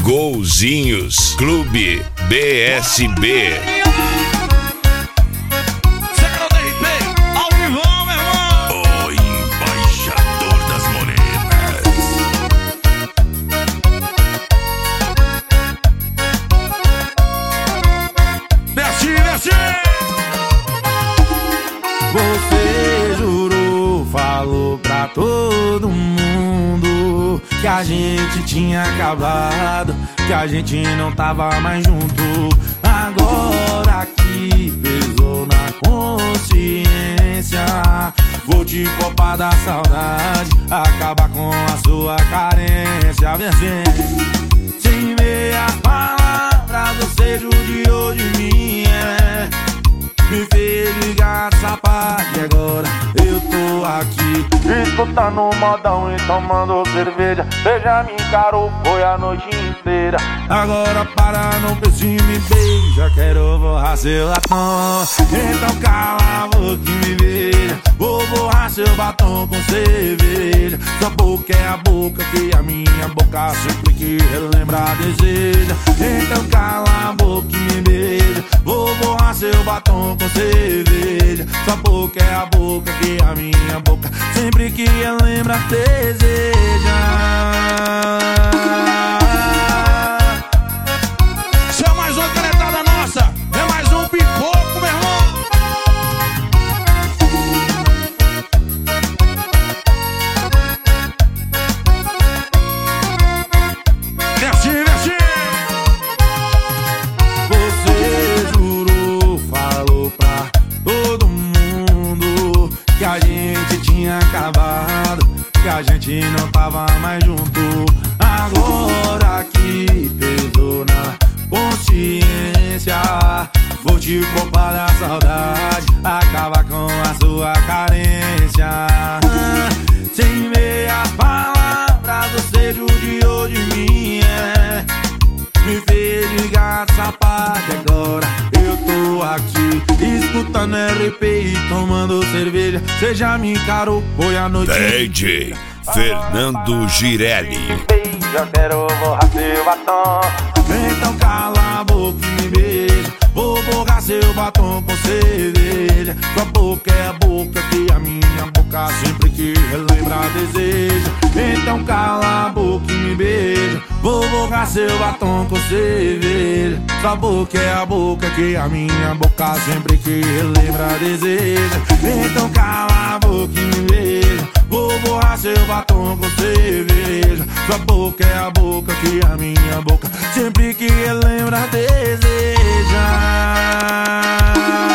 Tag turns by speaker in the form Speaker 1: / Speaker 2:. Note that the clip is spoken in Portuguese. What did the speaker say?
Speaker 1: Golzinhos Clube BSB.
Speaker 2: Você jurou, falou pra todo mundo que a gente tinha acabado, que a gente não tava mais junto. Agora que pesou na consciência, vou te poupar da saudade, acabar com a sua carência. Vem assim, sem meias palavras, você judiou de mim, me fez ligar essa parte, agora eu tô aqui escutando modão e tomando cerveja. Você já me encarou, foi a noite inteira. Agora para, não pense e me beija, quero borrar seu batom. Então cala a boca e me beija, vou borrar seu batom com cerveja. Sua boca é a boca que a minha boca sempre que relembra deseja. Então cala a boca e me beija, vou borrar seu batom com cerveja. Sua boca é a boca que a minha boca sempre que ela lembra deseja.
Speaker 3: Se é mais uma canetada nossa, é mais um pipoco, meu irmão. Desce, desce.
Speaker 2: Você jurou, falou pra todo mundo que a gente tinha acabado, que a gente não tava mais junto. Agora que pesou na consciência, vou te poupar da saudade, acabar com a sua carência. Sem meias palavras, você judiou de mim, me fez ligar essa parte, agora eu tô aqui escutando RP e tomando cerveja. Você já me encarou, foi a noite
Speaker 1: DJ Fernando Girelli.
Speaker 2: Já quero borrar seu batom. Então cala a boca e me beija, vou borrar seu batom com cerveja. Sua boca é a boca que a minha boca sempre que relembra deseja. Então cala a boca e me beija, vou borrar seu batom com cerveja. Sua boca é a boca que a minha boca sempre que relembra deseja. Então cala a boca e me beija, vou borrar seu batom com cerveja. Sua boca é a boca que a minha boca sempre que lembra deseja.